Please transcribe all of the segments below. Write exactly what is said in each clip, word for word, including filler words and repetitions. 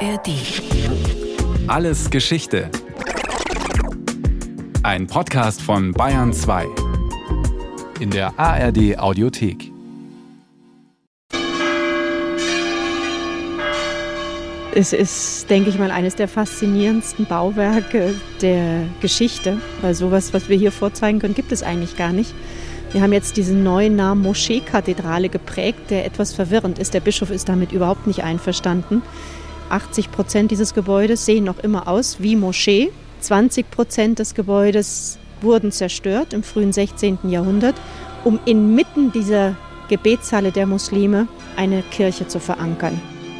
R D. Alles Geschichte. Ein Podcast von Bayern zwei. In der A R D Audiothek. Es ist, denke ich mal, eines der faszinierendsten Bauwerke der Geschichte, weil sowas, was wir hier vorzeigen können, gibt es eigentlich gar nicht. Wir haben jetzt diesen neuen Namen Moschee-Kathedrale geprägt, der etwas verwirrend ist. Der Bischof ist damit überhaupt nicht einverstanden. achtzig Prozent dieses Gebäudes sehen noch immer aus wie Moschee. zwanzig Prozent des Gebäudes wurden zerstört im frühen sechzehnten Jahrhundert, um inmitten dieser Gebetshalle der Muslime eine Kirche zu verankern.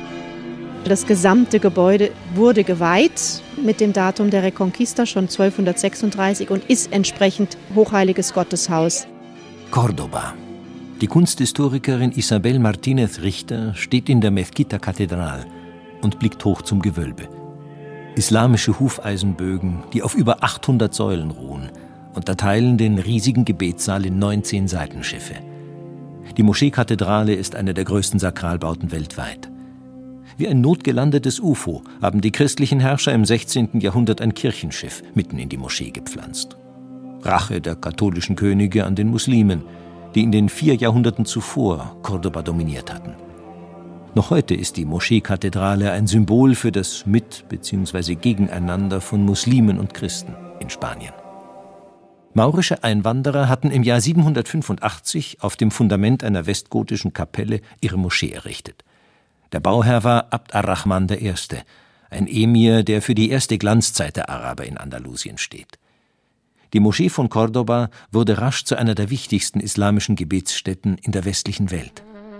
Das gesamte Gebäude wurde geweiht mit dem Datum der Reconquista schon zwölfhundertsechsunddreißig und ist entsprechend hochheiliges Gotteshaus. Córdoba. Die Kunsthistorikerin Isabel Martínez Richter steht in der Mezquita Kathedral und blickt hoch zum Gewölbe. Islamische Hufeisenbögen, die auf über achthundert Säulen ruhen, unterteilen den riesigen Gebetssaal in neunzehn Seitenschiffe. Die Moschee-Kathedrale ist eine der größten Sakralbauten weltweit. Wie ein notgelandetes U F O haben die christlichen Herrscher im sechzehnten Jahrhundert ein Kirchenschiff mitten in die Moschee gepflanzt. Rache der katholischen Könige an den Muslimen, die in den vier Jahrhunderten zuvor Córdoba dominiert hatten. Noch heute ist die Moschee-Kathedrale ein Symbol für das Mit- bzw. Gegeneinander von Muslimen und Christen in Spanien. Maurische Einwanderer hatten im Jahr siebenhundertfünfundachtzig auf dem Fundament einer westgotischen Kapelle ihre Moschee errichtet. Der Bauherr war Abd ar-Rahman der Erste, ein Emir, der für die erste Glanzzeit der Araber in Andalusien steht. Die Moschee von Córdoba wurde rasch zu einer der wichtigsten islamischen Gebetsstätten in der westlichen Welt.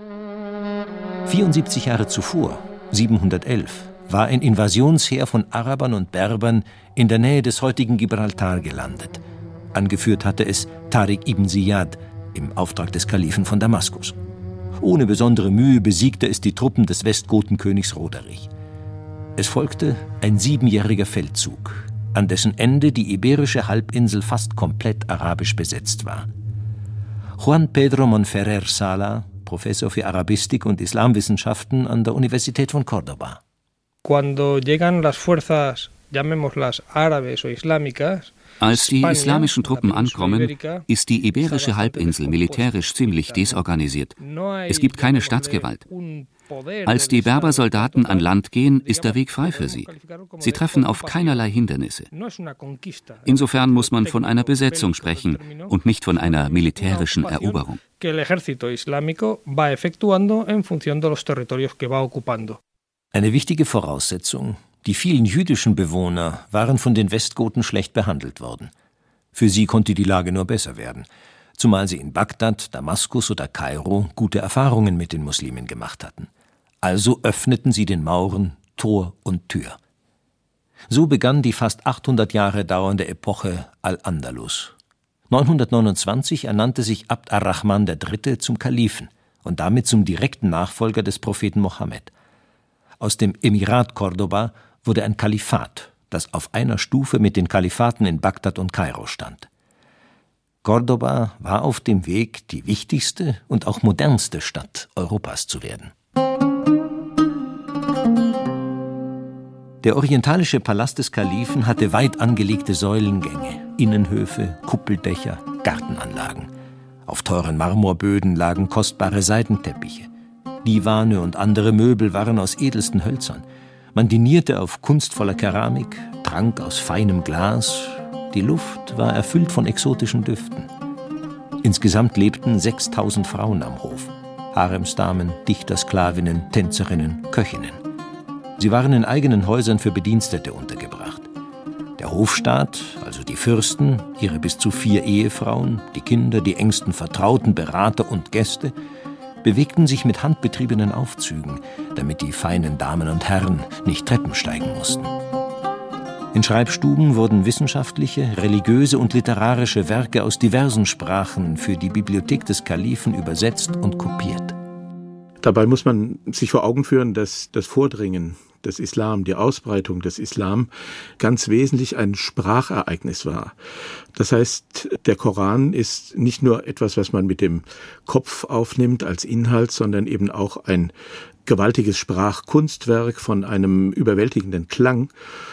vierundsiebzig Jahre zuvor, siebenhundertelf, war ein Invasionsheer von Arabern und Berbern in der Nähe des heutigen Gibraltar gelandet. Angeführt hatte es Tariq ibn Ziyad im Auftrag des Kalifen von Damaskus. Ohne besondere Mühe besiegte es die Truppen des Westgotenkönigs Roderich. Es folgte ein siebenjähriger Feldzug, an dessen Ende die iberische Halbinsel fast komplett arabisch besetzt war. Juan Pedro Monferrer Sala, Professor für Arabistik und Islamwissenschaften an der Universität von Córdoba. Cuando llegan las fuerzas, llamémoslas árabes o islámicas, Als die islamischen Truppen ankommen, ist die iberische Halbinsel militärisch ziemlich desorganisiert. Es gibt keine Staatsgewalt. Als die Berbersoldaten an Land gehen, ist der Weg frei für sie. Sie treffen auf keinerlei Hindernisse. Insofern muss man von einer Besetzung sprechen und nicht von einer militärischen Eroberung. Eine wichtige Voraussetzung: Die vielen jüdischen Bewohner waren von den Westgoten schlecht behandelt worden. Für sie konnte die Lage nur besser werden, zumal sie in Bagdad, Damaskus oder Kairo gute Erfahrungen mit den Muslimen gemacht hatten. Also öffneten sie den Mauren Tor und Tür. So begann die fast achthundert Jahre dauernde Epoche Al-Andalus. neunhundertneunundzwanzig ernannte sich Abd ar-Rahman der Dritte zum Kalifen und damit zum direkten Nachfolger des Propheten Mohammed. Aus dem Emirat Córdoba wurde ein Kalifat, das auf einer Stufe mit den Kalifaten in Bagdad und Kairo stand. Córdoba war auf dem Weg, die wichtigste und auch modernste Stadt Europas zu werden. Der orientalische Palast des Kalifen hatte weit angelegte Säulengänge, Innenhöfe, Kuppeldächer, Gartenanlagen. Auf teuren Marmorböden lagen kostbare Seidenteppiche. Divane und andere Möbel waren aus edelsten Hölzern. Man dinierte auf kunstvoller Keramik, trank aus feinem Glas. Die Luft war erfüllt von exotischen Düften. Insgesamt lebten sechstausend Frauen am Hof. Haremsdamen, Dichtersklavinnen, Tänzerinnen, Köchinnen. Sie waren in eigenen Häusern für Bedienstete untergebracht. Der Hofstaat, also die Fürsten, ihre bis zu vier Ehefrauen, die Kinder, die engsten Vertrauten, Berater und Gäste, bewegten sich mit handbetriebenen Aufzügen, damit die feinen Damen und Herren nicht Treppen steigen mussten. In Schreibstuben wurden wissenschaftliche, religiöse und literarische Werke aus diversen Sprachen für die Bibliothek des Kalifen übersetzt und kopiert. Dabei muss man sich vor Augen führen, dass das Vordringen des Islam, die Ausbreitung des Islam ganz wesentlich ein Sprachereignis war. Das heißt, der Koran ist nicht nur etwas, was man mit dem Kopf aufnimmt als Inhalt, sondern eben auch ein gewaltiges Sprachkunstwerk von einem überwältigenden Klang.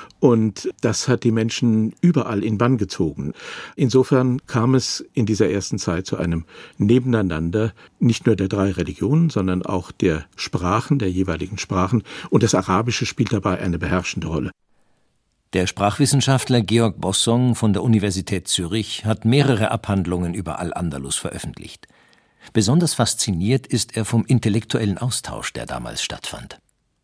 Und das hat die Menschen überall in Bann gezogen. Insofern kam es in dieser ersten Zeit zu einem Nebeneinander nicht nur der drei Religionen, sondern auch der Sprachen, der jeweiligen Sprachen. Und das Arabische spielt dabei eine beherrschende Rolle. Der Sprachwissenschaftler Georg Bossong von der Universität Zürich hat mehrere Abhandlungen über Al-Andalus veröffentlicht. Besonders fasziniert ist er vom intellektuellen Austausch, der damals stattfand.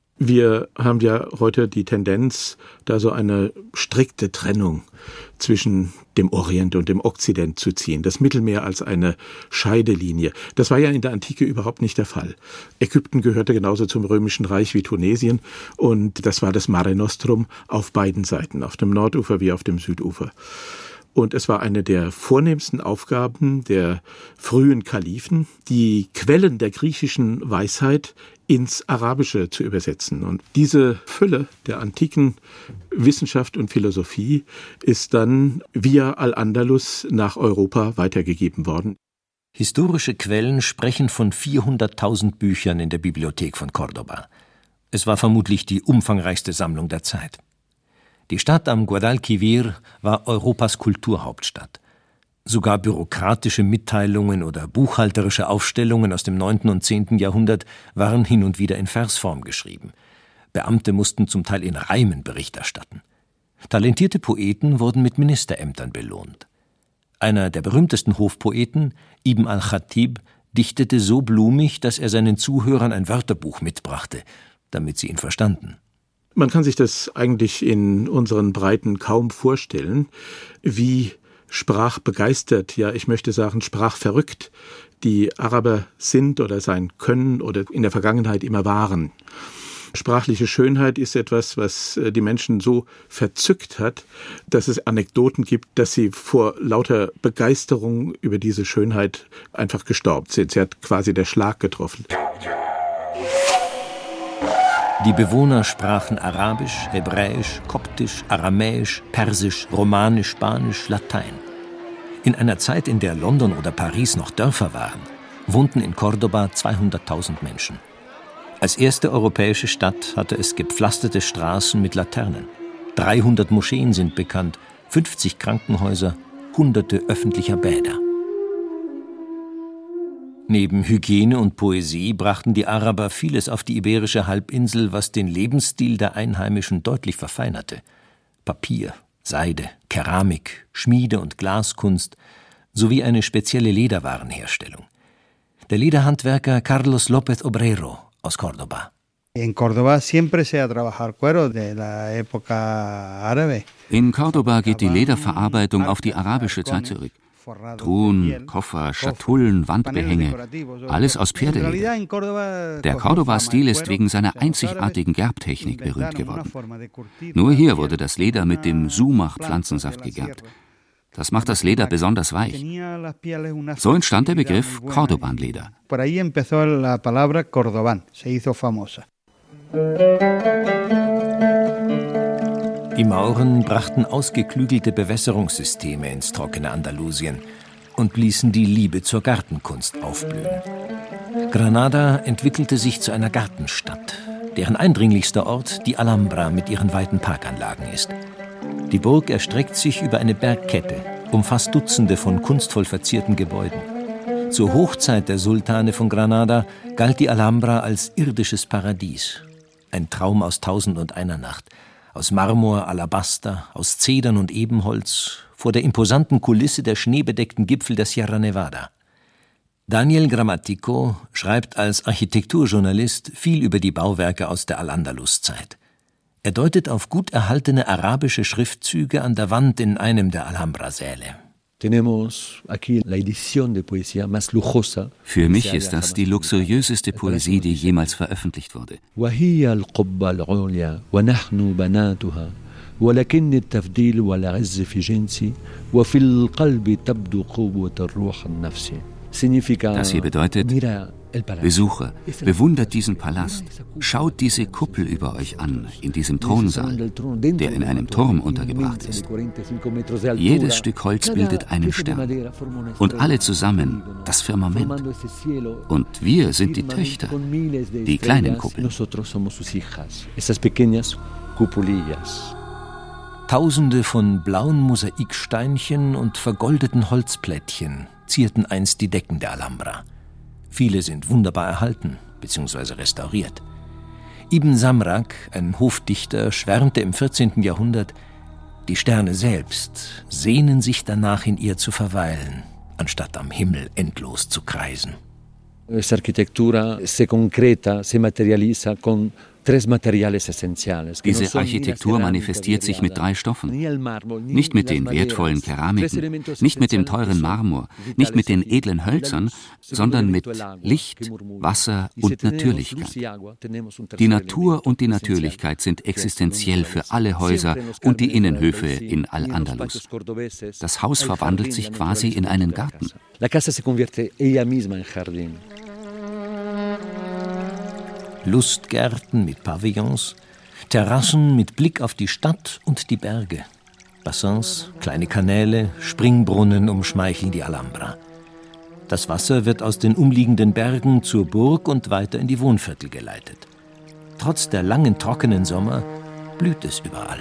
Wir haben ja heute die Tendenz, da so eine strikte Trennung zwischen dem Orient und dem Okzident zu ziehen. Das Mittelmeer als eine Scheidelinie. Das war ja in der Antike überhaupt nicht der Fall. Ägypten gehörte genauso zum Römischen Reich wie Tunesien und das war das Mare Nostrum auf beiden Seiten, auf dem Nordufer wie auf dem Südufer. Und es war eine der vornehmsten Aufgaben der frühen Kalifen, die Quellen der griechischen Weisheit ins Arabische zu übersetzen. Und diese Fülle der antiken Wissenschaft und Philosophie ist dann via Al-Andalus nach Europa weitergegeben worden. Historische Quellen sprechen von vierhunderttausend Büchern in der Bibliothek von Cordoba. Es war vermutlich die umfangreichste Sammlung der Zeit. Die Stadt am Guadalquivir war Europas Kulturhauptstadt. Sogar bürokratische Mitteilungen oder buchhalterische Aufstellungen aus dem neunten und zehnten Jahrhundert waren hin und wieder in Versform geschrieben. Beamte mussten zum Teil in Reimen Bericht erstatten. Talentierte Poeten wurden mit Ministerämtern belohnt. Einer der berühmtesten Hofpoeten, Ibn al-Khatib, dichtete so blumig, dass er seinen Zuhörern ein Wörterbuch mitbrachte, damit sie ihn verstanden. Man kann sich das eigentlich in unseren Breiten kaum vorstellen, wie sprachbegeistert, ja ich möchte sagen sprachverrückt, die Araber sind oder sein können oder in der Vergangenheit immer waren. Sprachliche Schönheit ist etwas, was die Menschen so verzückt hat, dass es Anekdoten gibt, dass sie vor lauter Begeisterung über diese Schönheit einfach gestorben sind. Sie hat quasi der Schlag getroffen. Die Bewohner sprachen Arabisch, Hebräisch, Koptisch, Aramäisch, Persisch, Romanisch, Spanisch, Latein. In einer Zeit, in der London oder Paris noch Dörfer waren, wohnten in Cordoba zweihunderttausend Menschen. Als erste europäische Stadt hatte es gepflasterte Straßen mit Laternen. dreihundert Moscheen sind bekannt, fünfzig Krankenhäuser, hunderte öffentlicher Bäder. Neben Hygiene und Poesie brachten die Araber vieles auf die iberische Halbinsel, was den Lebensstil der Einheimischen deutlich verfeinerte. Papier, Seide, Keramik, Schmiede- und Glaskunst sowie eine spezielle Lederwarenherstellung. Der Lederhandwerker Carlos López Obrero aus Cordoba. In Cordoba siempre se ha trabajado cuero de la época árabe. In Cordoba geht die Lederverarbeitung auf die arabische Zeit zurück. Truhen, Koffer, Schatullen, Wandbehänge, alles aus Pferdeleder. Der Cordoba-Stil ist wegen seiner einzigartigen Gerbtechnik berühmt geworden. Nur hier wurde das Leder mit dem Sumach-Pflanzensaft gegerbt. Das macht das Leder besonders weich. So entstand der Begriff Cordoban-Leder. Die Mauren brachten ausgeklügelte Bewässerungssysteme ins trockene Andalusien und ließen die Liebe zur Gartenkunst aufblühen. Granada entwickelte sich zu einer Gartenstadt, deren eindringlichster Ort die Alhambra mit ihren weiten Parkanlagen ist. Die Burg erstreckt sich über eine Bergkette, umfasst Dutzende von kunstvoll verzierten Gebäuden. Zur Hochzeit der Sultane von Granada galt die Alhambra als irdisches Paradies. Ein Traum aus Tausend und einer Nacht. Aus Marmor, Alabaster, aus Zedern und Ebenholz, vor der imposanten Kulisse der schneebedeckten Gipfel der Sierra Nevada. Daniel Grammatico schreibt als Architekturjournalist viel über die Bauwerke aus der Al-Andalus-Zeit. Er deutet auf gut erhaltene arabische Schriftzüge an der Wand in einem der Alhambra-Säle. Für mich ist das die luxuriöseste Poesie, die jemals veröffentlicht wurde. Das hier bedeutet, Besucher, bewundert diesen Palast. Schaut diese Kuppel über euch an, in diesem Thronsaal, der in einem Turm untergebracht ist. Jedes Stück Holz bildet einen Stern. Und alle zusammen das Firmament. Und wir sind die Töchter, die kleinen Kuppeln. Tausende von blauen Mosaiksteinchen und vergoldeten Holzplättchen zierten einst die Decken der Alhambra. Viele sind wunderbar erhalten bzw. restauriert. Ibn Samrak, ein Hofdichter, schwärmte im vierzehnten Jahrhundert, die Sterne selbst sehnen sich danach, in ihr zu verweilen, anstatt am Himmel endlos zu kreisen. Esta arquitectura se concreta, se materializa con Diese Architektur manifestiert sich mit drei Stoffen. Nicht mit den wertvollen Keramiken, nicht mit dem teuren Marmor, nicht mit den edlen Hölzern, sondern mit Licht, Wasser und Natürlichkeit. Die Natur und die Natürlichkeit sind existenziell für alle Häuser und die Innenhöfe in Al-Andalus. Das Haus verwandelt sich quasi in einen Garten. Lustgärten mit Pavillons, Terrassen mit Blick auf die Stadt und die Berge. Bassins, kleine Kanäle, Springbrunnen umschmeicheln die Alhambra. Das Wasser wird aus den umliegenden Bergen zur Burg und weiter in die Wohnviertel geleitet. Trotz der langen, trockenen Sommer blüht es überall.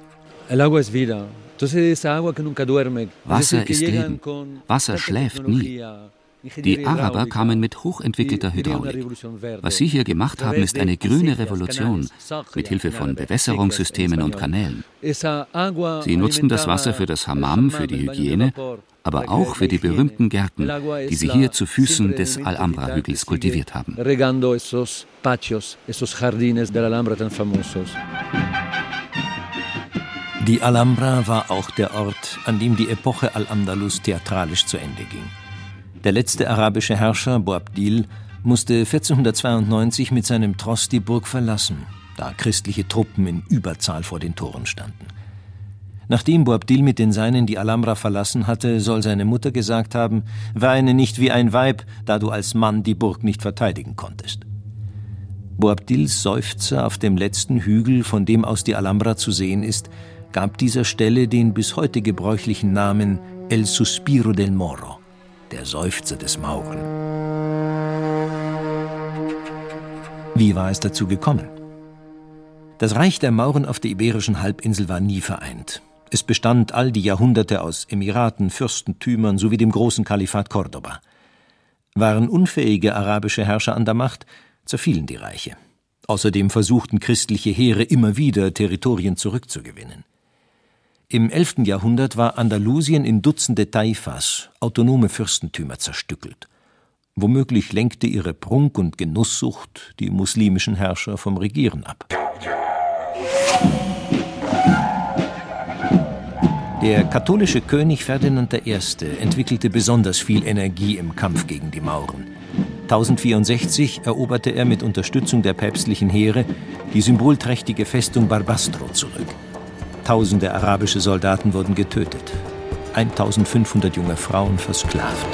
Wasser ist Leben. Wasser schläft nie. Die Araber kamen mit hochentwickelter Hydraulik. Was sie hier gemacht haben, ist eine grüne Revolution mit Hilfe von Bewässerungssystemen und Kanälen. Sie nutzten das Wasser für das Hammam, für die Hygiene, aber auch für die berühmten Gärten, die sie hier zu Füßen des Alhambra-Hügels kultiviert haben. Die Alhambra war auch der Ort, an dem die Epoche Al-Andalus theatralisch zu Ende ging. Der letzte arabische Herrscher, Boabdil, musste vierzehnhundertzweiundneunzig mit seinem Tross die Burg verlassen, da christliche Truppen in Überzahl vor den Toren standen. Nachdem Boabdil mit den Seinen die Alhambra verlassen hatte, soll seine Mutter gesagt haben: »Weine nicht wie ein Weib, da du als Mann die Burg nicht verteidigen konntest.« Boabdils Seufzer auf dem letzten Hügel, von dem aus die Alhambra zu sehen ist, gab dieser Stelle den bis heute gebräuchlichen Namen El Suspiro del Moro, der Seufzer des Mauren. Wie war es dazu gekommen? Das Reich der Mauren auf der Iberischen Halbinsel war nie vereint. Es bestand all die Jahrhunderte aus Emiraten, Fürstentümern sowie dem großen Kalifat Cordoba. Waren unfähige arabische Herrscher an der Macht, zerfielen die Reiche. Außerdem versuchten christliche Heere immer wieder, Territorien zurückzugewinnen. Im elften Jahrhundert war Andalusien in Dutzende Taifas, autonome Fürstentümer, zerstückelt. Womöglich lenkte ihre Prunk- und Genusssucht die muslimischen Herrscher vom Regieren ab. Der katholische König Ferdinand der Erste entwickelte besonders viel Energie im Kampf gegen die Mauren. tausendvierundsechzig eroberte er mit Unterstützung der päpstlichen Heere die symbolträchtige Festung Barbastro zurück. Tausende arabische Soldaten wurden getötet, eintausendfünfhundert junge Frauen versklavt.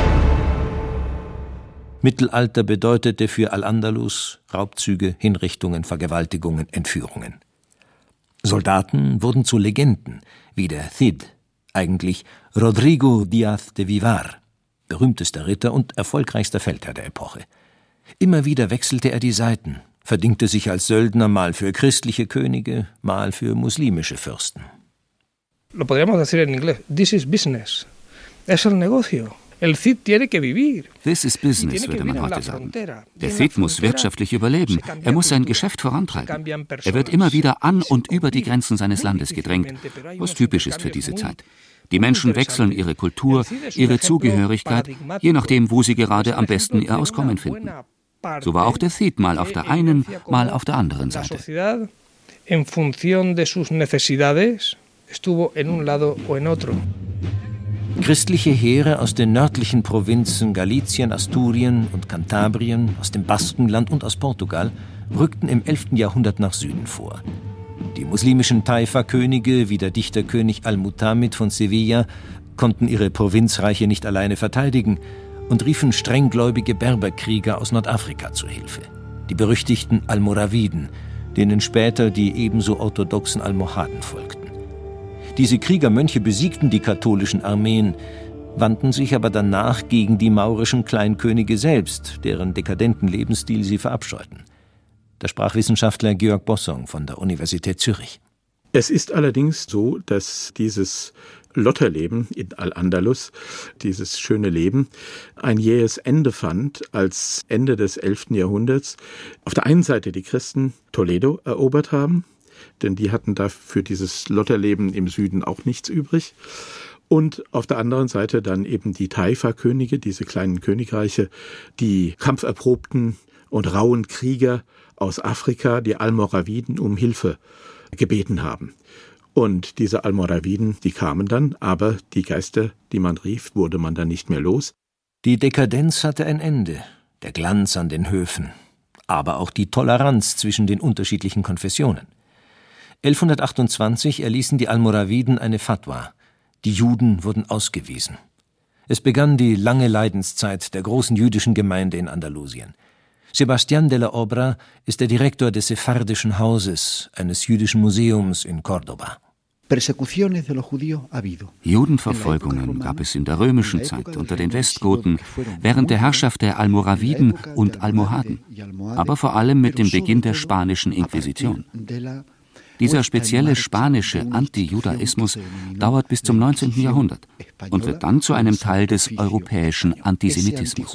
Mittelalter bedeutete für Al-Andalus Raubzüge, Hinrichtungen, Vergewaltigungen, Entführungen. Soldaten wurden zu Legenden, wie der Cid, eigentlich Rodrigo Díaz de Vivar, berühmtester Ritter und erfolgreichster Feldherr der Epoche. Immer wieder wechselte er die Seiten, verdingte sich als Söldner mal für christliche Könige, mal für muslimische Fürsten. Lo podríamos decir en inglés. This is business. Es el negocio. El Cid tiene que vivir. This is business, würde man heute sagen. Der Cid muss wirtschaftlich überleben. Er muss sein Geschäft vorantreiben. Er wird immer wieder an und über die Grenzen seines Landes gedrängt, was typisch ist für diese Zeit. Die Menschen wechseln ihre Kultur, ihre Zugehörigkeit, je nachdem, wo sie gerade am besten ihr Auskommen finden. So war auch der Cid mal auf der einen, mal auf der anderen Seite. En función de sus necesidades, estuvo en un lado o en otro. Christliche Heere aus den nördlichen Provinzen Galizien, Asturien und Kantabrien, aus dem Baskenland und aus Portugal rückten im elften Jahrhundert nach Süden vor. Die muslimischen Taifa-Könige wie der Dichterkönig Al-Mutamid von Sevilla konnten ihre Provinzreiche nicht alleine verteidigen und riefen strenggläubige Berberkrieger aus Nordafrika zu Hilfe, die berüchtigten Almoraviden, denen später die ebenso orthodoxen Almohaden folgten. Diese Kriegermönche besiegten die katholischen Armeen, wandten sich aber danach gegen die maurischen Kleinkönige selbst, deren dekadenten Lebensstil sie verabscheuten. Der Sprachwissenschaftler Georg Bossong von der Universität Zürich. Es ist allerdings so, dass dieses Lotterleben in Al-Andalus, dieses schöne Leben, ein jähes Ende fand, als Ende des elften Jahrhunderts auf der einen Seite die Christen Toledo erobert haben, denn die hatten da für dieses Lotterleben im Süden auch nichts übrig. Und auf der anderen Seite dann eben die Taifa-Könige, diese kleinen Königreiche, die kampferprobten und rauen Krieger aus Afrika, die Almoraviden, um Hilfe gebeten haben. Und diese Almoraviden, die kamen dann, aber die Geister, die man rief, wurde man dann nicht mehr los. Die Dekadenz hatte ein Ende, der Glanz an den Höfen, aber auch die Toleranz zwischen den unterschiedlichen Konfessionen. elfhundertachtundzwanzig erließen die Almoraviden eine Fatwa. Die Juden wurden ausgewiesen. Es begann die lange Leidenszeit der großen jüdischen Gemeinde in Andalusien. Sebastián de la Obra ist der Direktor des Sephardischen Hauses, eines jüdischen Museums in Córdoba. Judenverfolgungen gab es in der römischen Zeit unter den Westgoten, während der Herrschaft der Almoraviden und Almohaden, aber vor allem mit dem Beginn der spanischen Inquisition. Dieser spezielle spanische Antijudaismus dauert bis zum neunzehnten Jahrhundert und wird dann zu einem Teil des europäischen Antisemitismus.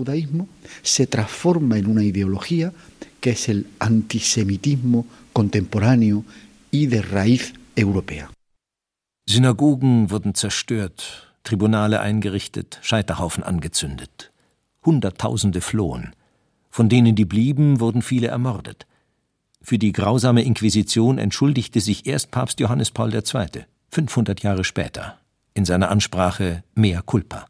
Synagogen wurden zerstört, Tribunale eingerichtet, Scheiterhaufen angezündet. Hunderttausende flohen. Von denen, die blieben, wurden viele ermordet. Für die grausame Inquisition entschuldigte sich erst Papst Johannes Paul der Zweite, fünfhundert Jahre später, in seiner Ansprache Mea culpa.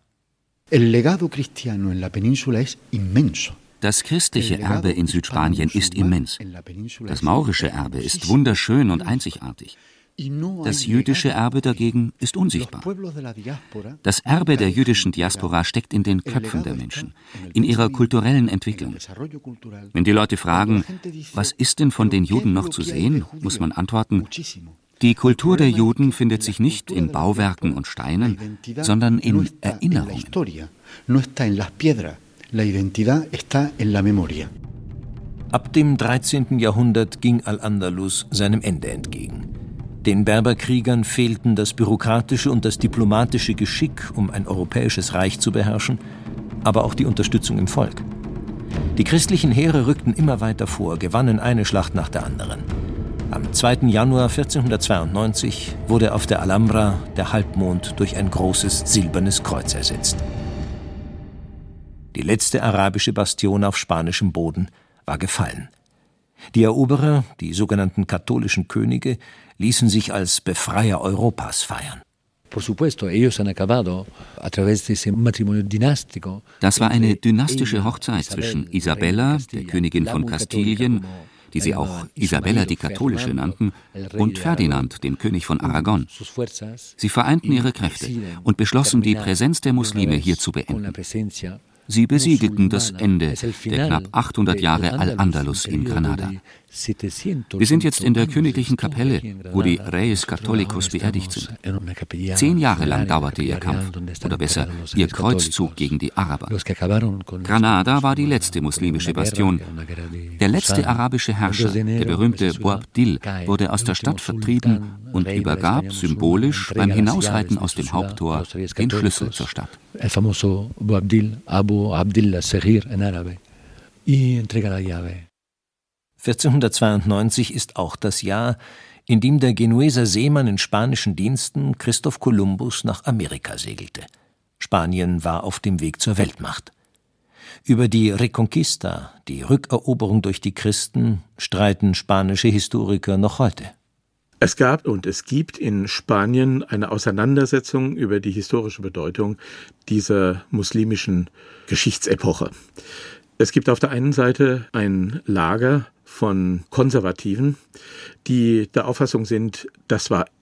Das christliche Erbe in Südspanien ist immens. Das maurische Erbe ist wunderschön und einzigartig. Das jüdische Erbe dagegen ist unsichtbar. Das Erbe der jüdischen Diaspora steckt in den Köpfen der Menschen, in ihrer kulturellen Entwicklung. Wenn die Leute fragen, was ist denn von den Juden noch zu sehen, muss man antworten, die Kultur der Juden findet sich nicht in Bauwerken und Steinen, sondern in Erinnerungen. Ab dem dreizehnten Jahrhundert ging Al-Andalus seinem Ende entgegen. Den Berberkriegern fehlten das bürokratische und das diplomatische Geschick, um ein europäisches Reich zu beherrschen, aber auch die Unterstützung im Volk. Die christlichen Heere rückten immer weiter vor, gewannen eine Schlacht nach der anderen. Am zweiten Januar vierzehnhundertzweiundneunzig wurde auf der Alhambra der Halbmond durch ein großes silbernes Kreuz ersetzt. Die letzte arabische Bastion auf spanischem Boden war gefallen. Die Eroberer, die sogenannten katholischen Könige, ließen sich als Befreier Europas feiern. Das war eine dynastische Hochzeit zwischen Isabella, der Königin von Kastilien, die sie auch Isabella die Katholische nannten, und Ferdinand, dem König von Aragon. Sie vereinten ihre Kräfte und beschlossen, die Präsenz der Muslime hier zu beenden. Sie besiegelten das Ende der knapp achthundert Jahre Al-Andalus in Granada. Wir sind jetzt in der königlichen Kapelle, wo die Reyes Catholicos beerdigt sind. Zehn Jahre lang dauerte ihr Kampf, oder besser, ihr Kreuzzug gegen die Araber. Granada war die letzte muslimische Bastion. Der letzte arabische Herrscher, der berühmte Boabdil, wurde aus der Stadt vertrieben und übergab symbolisch beim Hinausreiten aus dem Haupttor den Schlüssel zur Stadt. El famoso Boabdil, Abu Abdillah Saghir en árabe, y entrega la llave. vierzehnhundertzweiundneunzig ist auch das Jahr, in dem der Genueser Seemann in spanischen Diensten Christoph Kolumbus nach Amerika segelte. Spanien war auf dem Weg zur Weltmacht. Über die Reconquista, die Rückeroberung durch die Christen, streiten spanische Historiker noch heute. Es gab und es gibt in Spanien eine Auseinandersetzung über die historische Bedeutung dieser muslimischen Geschichtsepoche. Es gibt auf der einen Seite ein Lager von Konservativen, die der Auffassung sind, das war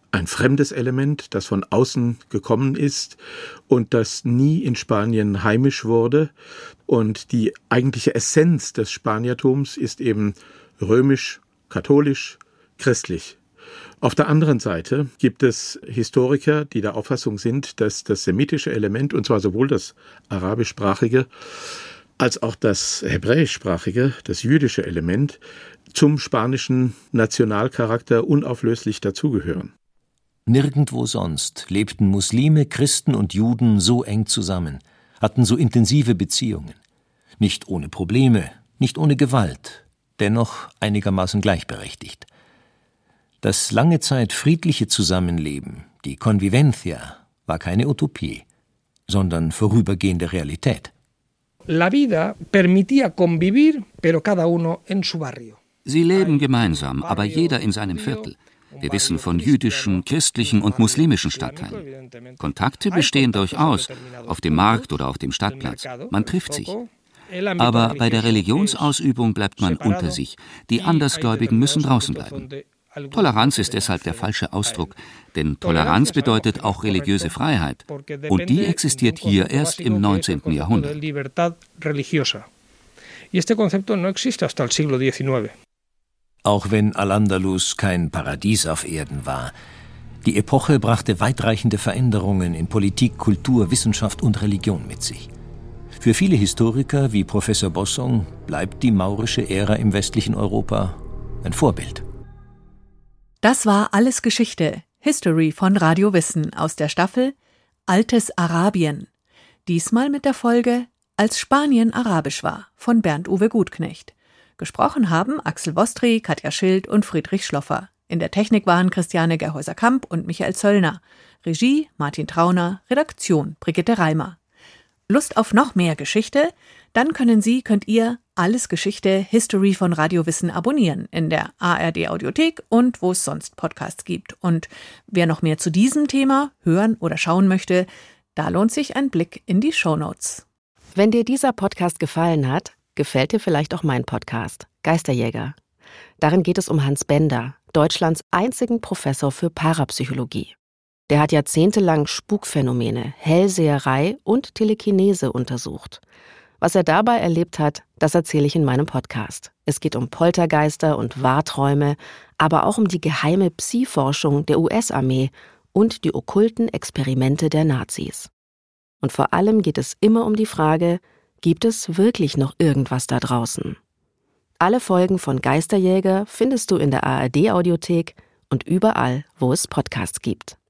ein fremdes Element, das von außen gekommen ist und das nie in Spanien heimisch wurde. Und die eigentliche Essenz des Spaniertums ist eben römisch, katholisch, christlich. Auf der anderen Seite gibt es Historiker, die der Auffassung sind, dass das semitische Element, und zwar sowohl das arabischsprachige als auch das hebräischsprachige, das jüdische Element, zum spanischen Nationalcharakter unauflöslich dazugehören. Nirgendwo sonst lebten Muslime, Christen und Juden so eng zusammen, hatten so intensive Beziehungen. Nicht ohne Probleme, nicht ohne Gewalt, dennoch einigermaßen gleichberechtigt. Das lange Zeit friedliche Zusammenleben, die Convivencia, war keine Utopie, sondern vorübergehende Realität. La vida permitía convivir, pero cada uno en su barrio. Sie leben gemeinsam, aber jeder in seinem Viertel. Wir wissen von jüdischen, christlichen und muslimischen Stadtteilen. Kontakte bestehen durchaus, auf dem Markt oder auf dem Stadtplatz. Man trifft sich. Aber bei der Religionsausübung bleibt man unter sich. Die Andersgläubigen müssen draußen bleiben. Toleranz ist deshalb der falsche Ausdruck, denn Toleranz bedeutet auch religiöse Freiheit. Und die existiert hier erst im neunzehnten Jahrhundert. Auch wenn Al-Andalus kein Paradies auf Erden war, die Epoche brachte weitreichende Veränderungen in Politik, Kultur, Wissenschaft und Religion mit sich. Für viele Historiker wie Professor Bossong bleibt die maurische Ära im westlichen Europa ein Vorbild. Das war Alles Geschichte, History von Radio Wissen aus der Staffel Altes Arabien. Diesmal mit der Folge Als Spanien arabisch war von Bernd-Uwe Gutknecht. Gesprochen haben Axel Wostri, Katja Schild und Friedrich Schloffer. In der Technik waren Christiane Gerhäuser-Kamp und Michael Zöllner. Regie Martin Trauner, Redaktion Brigitte Reimer. Lust auf noch mehr Geschichte? Dann können Sie, könnt ihr Alles Geschichte, History von Radio Wissen abonnieren in der A R D Audiothek und wo es sonst Podcasts gibt. Und wer noch mehr zu diesem Thema hören oder schauen möchte, da lohnt sich ein Blick in die Shownotes. Wenn dir dieser Podcast gefallen hat, gefällt dir vielleicht auch mein Podcast, Geisterjäger. Darin geht es um Hans Bender, Deutschlands einzigen Professor für Parapsychologie. Der hat jahrzehntelang Spukphänomene, Hellseherei und Telekinese untersucht. Was er dabei erlebt hat, das erzähle ich in meinem Podcast. Es geht um Poltergeister und Wahrträume, aber auch um die geheime Psi-Forschung der U S-Armee und die okkulten Experimente der Nazis. Und vor allem geht es immer um die Frage, gibt es wirklich noch irgendwas da draußen? Alle Folgen von Geisterjäger findest du in der A R D Audiothek und überall, wo es Podcasts gibt.